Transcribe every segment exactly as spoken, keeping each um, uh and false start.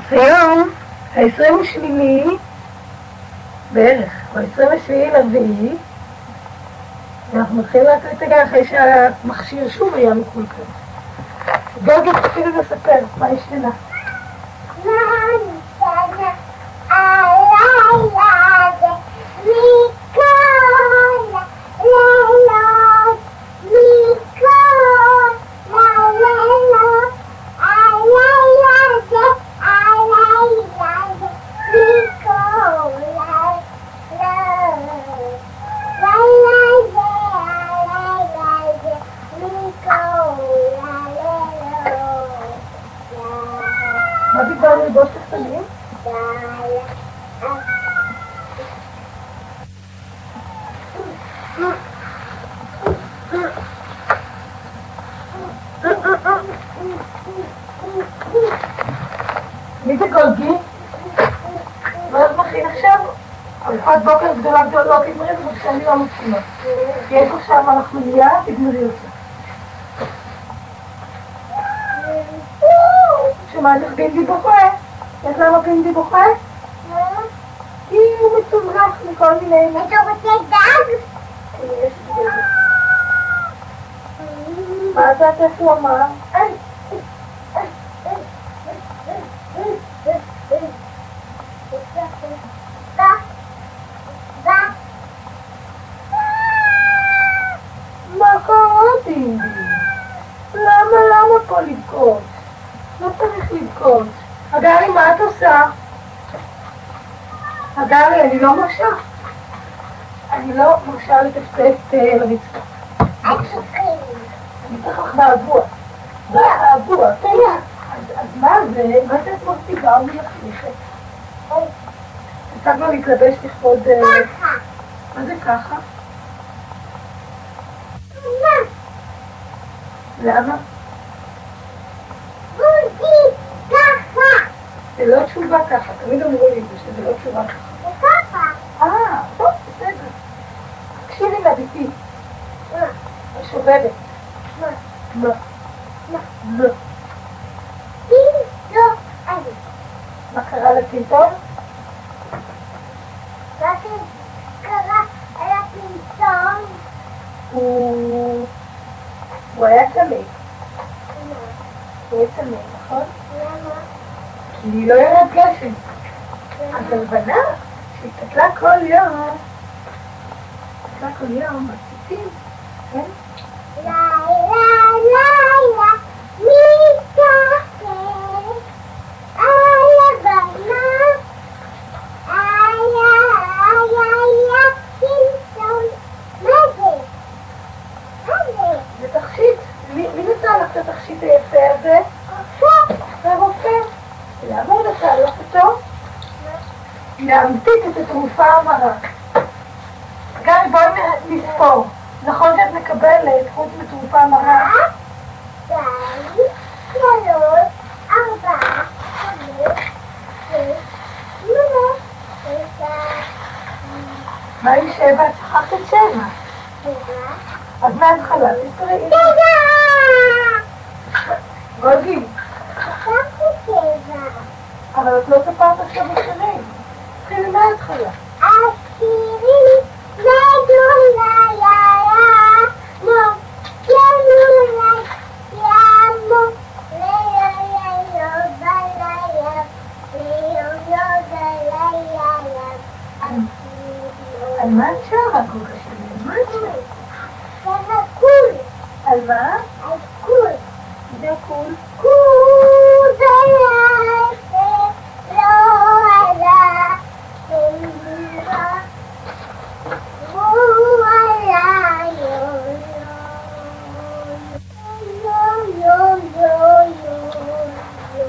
היום, ה-עשרים ושמיני, בערך, ב-עשרים ושביעי לרביעי, אנחנו מתחילים להקליט רגע אחרי שהמכשיר שוב היה מקולקל. גוגי, תתחילי לספר, מה השתנה? מה השתנה? הלילה זה מכל לילות, מכל לילות, הלילה זה, הלילה זה, מכל לילות, הלילה זה, הלילה זה, מכל לילות. מה דיברנו לבוש תחתנים? מי זה גולגי? מה את מכין עכשיו? ארוחת בוקר גדולה גדולה, לא תגמרי את זה כשאני לא מסכימה. יש עכשיו אנחנו נהיה, תגמרי אותה. שמעת איך פינדי בוכה? איך למה פינדי בוכה? כי הוא מצומרח מכל מיני... אתה רוצה דג? יש דג. מה זה את איך הוא אמר? מה קרה פינדי? למה למה פה לבכות? לא צריך לבכות. הגרי, מה את עושה? הגרי, אני לא מרשה. אני לא מרשה לטפטף לרצפה. אני צריך לך באבוע. באבוע, תהיה. אז מה זה? מה זה את מרטיבה ומלכלכת? הצגנו להתלבש לכבוד... ככה. מה זה ככה? למה? בודי, ככה. זה לא תשובה ככה, תמיד אמרו לי שזה לא תשובה ככה. זה ככה. אה, טוב, בסדר. תקשיבי לביתי. מה? השובדת. מה? מה? מה? מה? פינטו אני. מה קרה לפינטון? מה קרה על הפינטון? הוא... הוא היה צמא. הוא היה צמא, נכון? למה? כי לא ירד גשם. אז הלבנה שהתקלה כל יום, התקלה כל יום, מציצים, כן? לילה, לילה, מתחת הלבנה, היה, היה, פינטון. מה זה? מה זה? זה תכשיט. מי מי נתן לך את התכשיט היפה הזה? רופא. זה רופא. למה הוא נתן לך אותו? להמתיק את התרופה המרה. גרי, בואי נספור. נכון שאת מקבלת חוץ מתרופה מרה? שתיים, שלוש, ארבע, חמש, שש, שמונה, תשע, מה עם שבע? את שכחת את שבע. שבע, אז מההתחלה, תקראי. שבע! גולגי, שכחתי שבע. אבל את לא ספרת עכשיו אחרים. תתחילי מההתחלה. עשירי, נדולה, יאללה, מו, ינולה, ימו, לילה, בלילה, לילה, בלילה, על מה את שרה כל כך שנים? מה את שרה? זה הקול, על מה? הקול, זה קול. קול בלילה, לא עלה, תמירה, הוא עלה, יו, יו, יו, יו, יו, יו.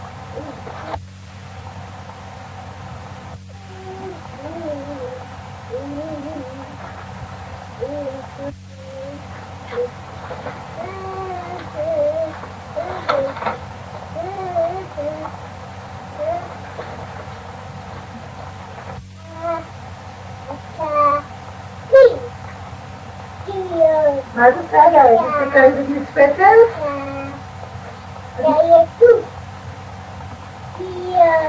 מה את עושה לה? את עושה כזאת מספצת? יאללה,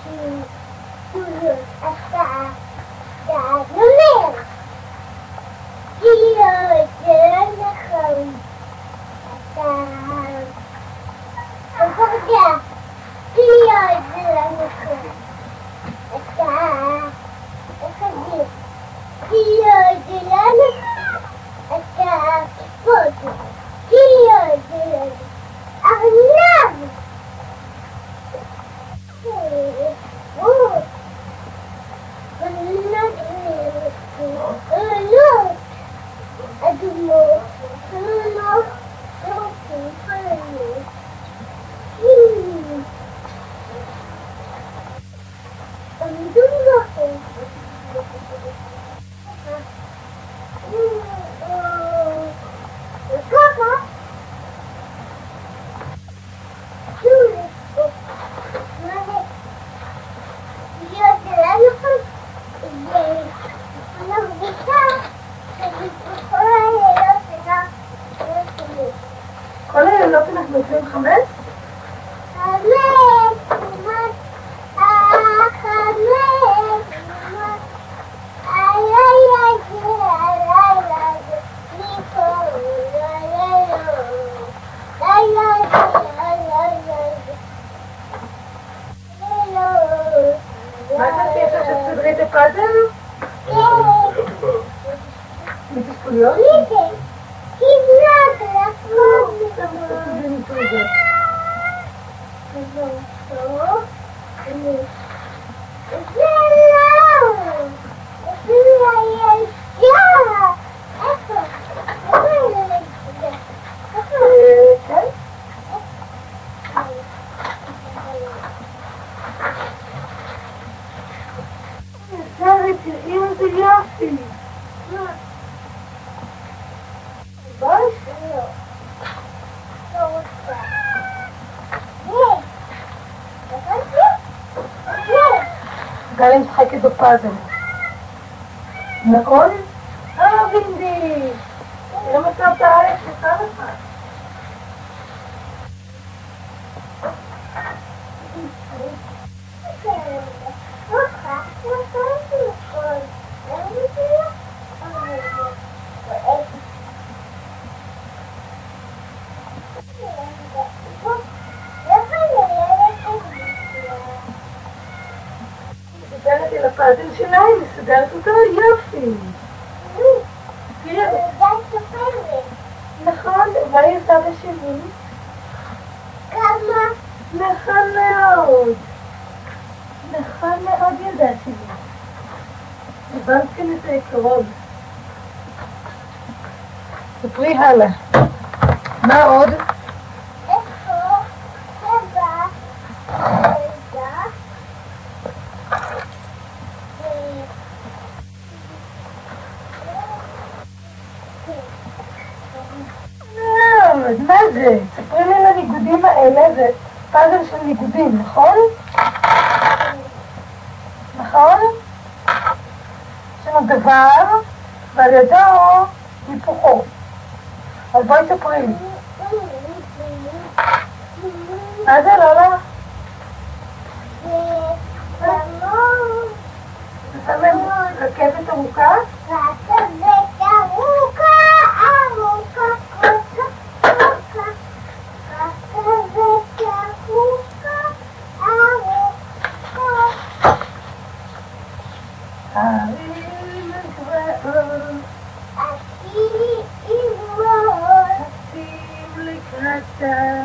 כל הלילות אנחנו אוכלים חמץ? חמץ, חמץ, מה אתה תהיה שתסדרי את הפאזל? מתספוליות? שרי, תראי איזה יופי. בוש? גלי משחקת בפאזל. נכון? אה, בינדי. תראה מצב את הארץ שכה לך. מסודרת אל הפאזל שלה, היא מסודרת אותו יופי. נכון, מה היא עושה בשני? כמה? נכון מאוד. נכון מאוד ילדה שלי. הבנת כאן את העיקרון. ספרי הלאה. מה עוד? איפה? שבע. רגע. מאוד, מה זה? ספרי לי על הניגודים האלה, זה פאזל של ניגודים, נכון? נכון? יש לנו דבר, ועל ידו היפוכו. אז בואי ספרי לי. מה זה לא לך? זה סמון. זה שם רכבת ארוכה? רכבת ארוכה, ארוכה, ארוכה, ארוכה. רכבת ארוכה, ארוכה. הרים גבעות, עשירי עברות. רצים לקראתה,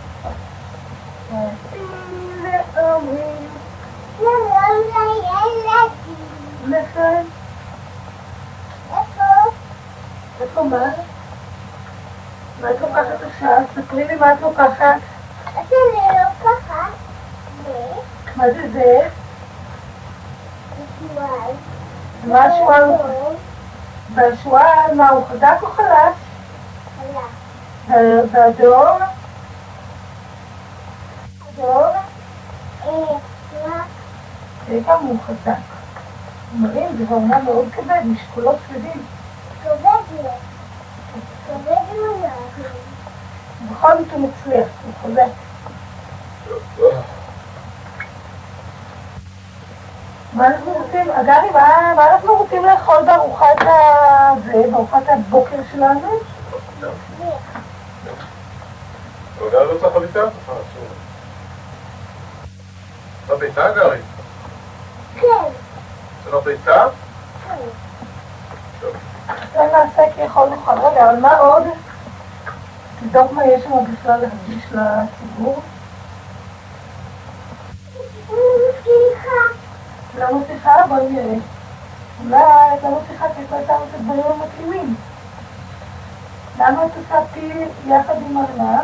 רצים ואומרים, שלום לילדים. נכון, איפה? איפה מה? מה את לוקחת עכשיו? ספרי לי מה את לוקחת. אתה לא לוקחת. זה מה זה זה? שועל. מה השועל? והשועל, מה הוא חזק או חלש? חלש. והדור? הדור? אה, מה? כמה הוא חזק. מראים, זה העונה מאוד כבד, משקולות כבדים. כבד לו. כבד לו מאוד. בכל זאת הוא מצליח, הוא חזק. מה אנחנו רוצים? אגרי, מה, מה אנחנו רוצים לאכול בארוחת הזה, בארוחת הבוקר שלנו? אגרי לא צריך חביתה? אה, שוב. אתה ביתה, אגרי? כן. זה לא ביתה? כן. טוב. זה נעשה ככל נוכל. רגע, אבל מה עוד? תבדוק מה יש שם בכלל להגיש לציבור. סליחה. למה שיחה? בואי נראה. אולי את למה שיחה כי את את הדברים המתאימים. למה את עושה פיל יחד עם ארנב?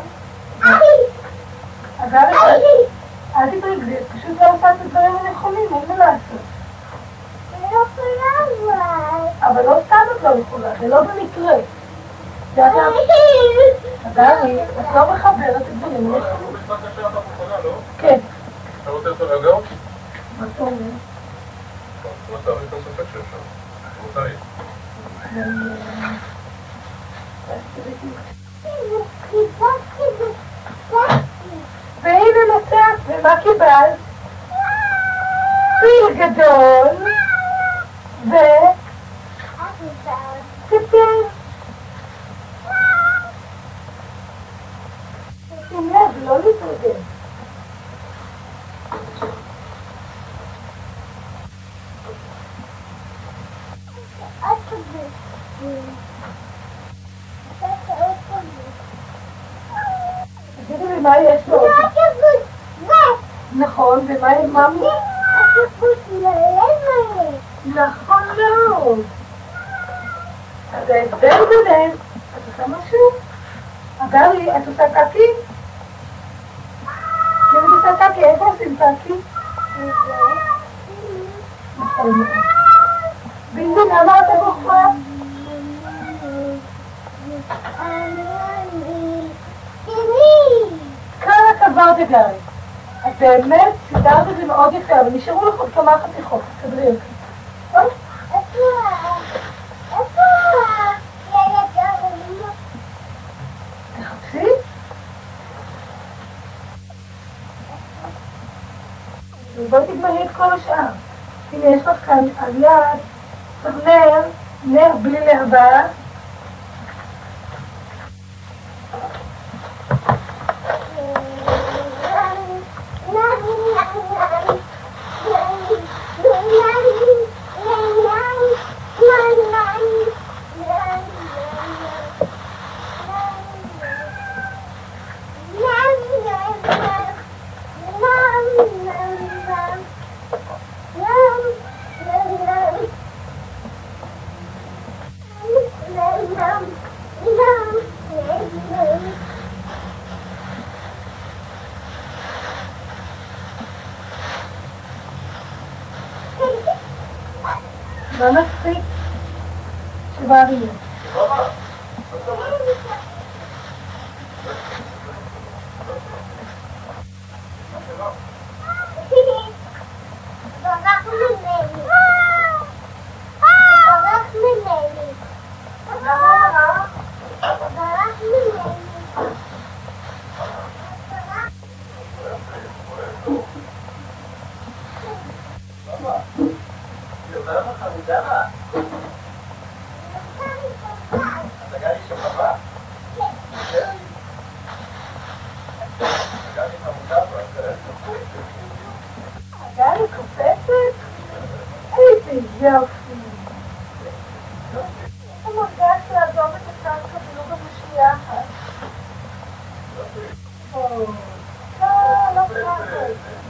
אגב, אל תתרגלי, את פשוט לא עושה את הדברים הנכונים, אין מה לעשות. אני לא יכולה אבל. אבל לא סתם את לא יכולה, זה לא במקרה. אגבי, את לא מחברת את דברים נכונים. כן. אתה רוצה את הרגעות? מה אתה אומר? לא צריך את הספק שאפשר. רוצה היא. והנה מצאת, ומה קיבלת? פיל גדול ו... ציפור. שים לב, לא להתרגל. תגידי לי מה יש לו? נכון, ומה עם ממי? נכון מאוד. אז ההסבר ביניהם, את עושה משהו? אגרי, את עושה קקי? אם את עושה קקי, איפה עושים קקי? נכון מאוד. בינדי, למה אתה בוכה? כל הכבוד אגרי. את באמת סידרת את זה מאוד יפה, אבל נשארו לך עוד כמה חתיכות, תסדרי אותי. תחפשי? ובואי תגמרי את כל השאר. הנה יש לך כאן על יד, נר, נר בלי להבה. מה מצחיק? שבא ריה. אגרי קופצת? איזה יופי. אתה מרגש לעזוב את הקרקע ולא גם בשנייה אחת. או, לא, לא קרקע.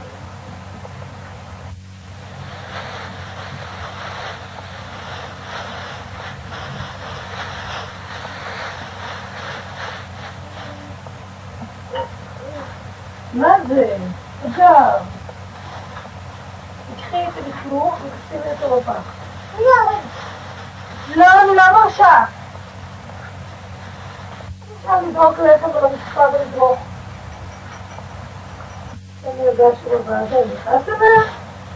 מה זה? אגר. תקחי את זה לכלוך ותשימי אותו בפח. לא, אני לא מרשה. אפשר לדרוק לחם ולמשפה ולדרוך. אני יודע שבוועדה נכנס אליה?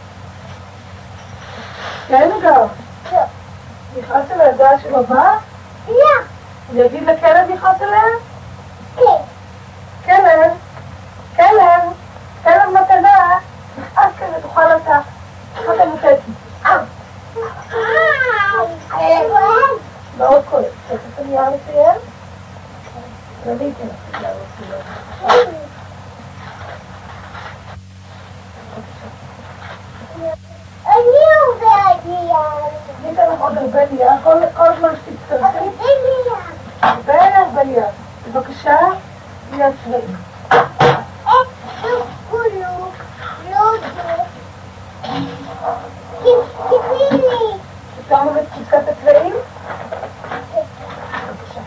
כן, אגר. נכנס אליה דעה של הבא? לא. אני אגיד לכלב נכנס אליה? כן. כלב, כלב, כלב מתנה, נכנס כזה, תאכל אותה. איך אתה מוצא את אז אני אתן לך את זה. אני עובד נייר. אני אתן לך עוד הרבה נייר, כל זמן שתצטרכי. הרבה נייר. הרבה הרבה נייר. בבקשה, נייר צבעים. איך כולו, לא זה. תתני לי. שמו את קופסת הצבעים? בבקשה.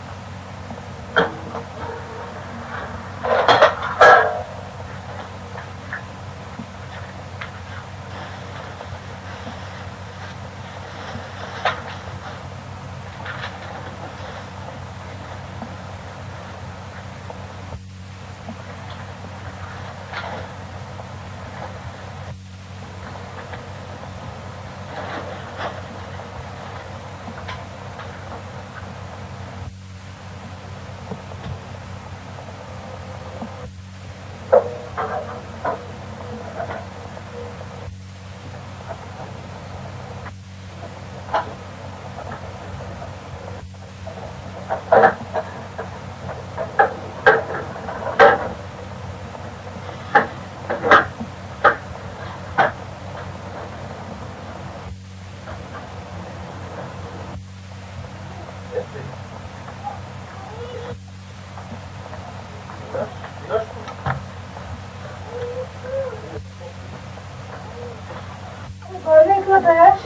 בואי להתלבש.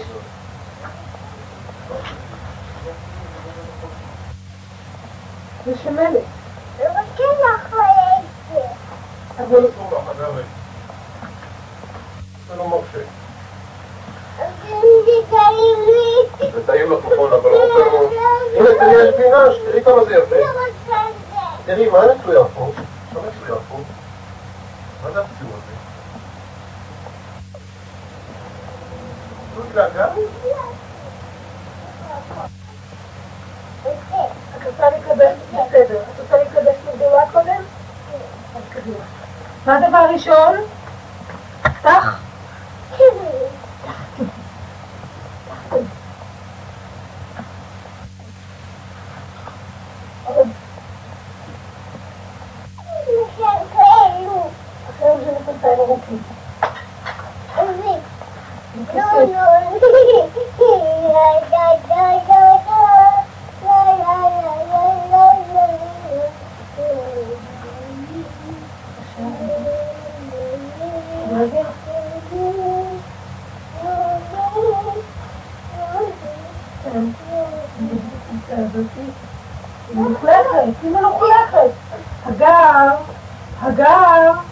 זה שמלת. לא רוצה לאכול את זה. אבל אסור לך, זה הרי. זה לא מרשה. אז זה טעים לי. זה טעים לך נכון, אבל רוצה לא... הנה, תראי, יש פינה, תראי כמה זה יפה. לא רוצה את זה. תראי, מה נצלויה פה? מה נצלויה פה? מה זה הציור הזה? זו דלגה? את רוצה לקבל בסדר. את רוצה לקבל סגולה קודם? אז קדימה. מה הדבר הראשון? פתח. אחרי זה נפלטיים ארוכים. היא מלוכלכת, היא מלוכלכת. הגר, הגר